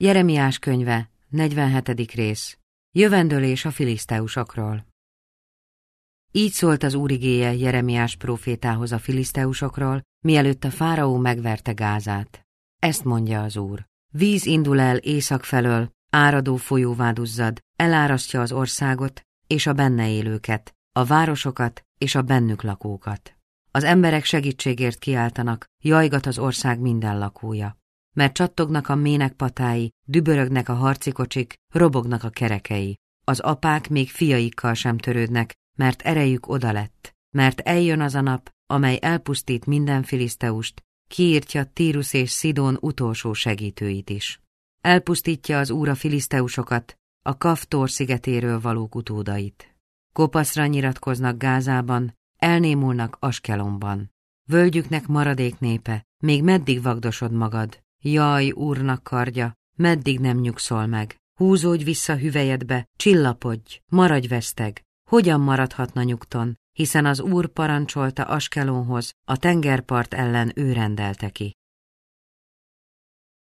Jeremiás könyve, 47. rész. Jövendőlés a filiszteusokról. Így szólt az Úr igéje Jeremiás prófétához a filiszteusokról, mielőtt a fáraó megverte Gázát. Ezt mondja az Úr. Víz indul el észak felől, áradó folyóvá duzzad, elárasztja az országot és a benne élőket, a városokat és a bennük lakókat. Az emberek segítségért kiáltanak, jajgat az ország minden lakója. Mert csattognak a mének patái, dübörögnek a harci kocsik, robognak a kerekei. Az apák még fiaikkal sem törődnek, mert erejük odalett, mert eljön az a nap, amely elpusztít minden filiszteust, kiírtja Tírus és Szidón utolsó segítőit is. Elpusztítja az Úr a filiszteusokat, a Kaftor szigetéről valók utódait. Kopaszra nyiratkoznak Gázában, elnémulnak Askelonban. Völgyüknek maradék népe, még meddig vagdosod magad? Jaj, Úrnak kardja, meddig nem nyugszol meg? Húzódj vissza hüvelyedbe, csillapodj, maradj veszteg. Hogyan maradhatna nyugton, hiszen az Úr parancsolta Askelonhoz, a tengerpart ellen ő rendelte ki.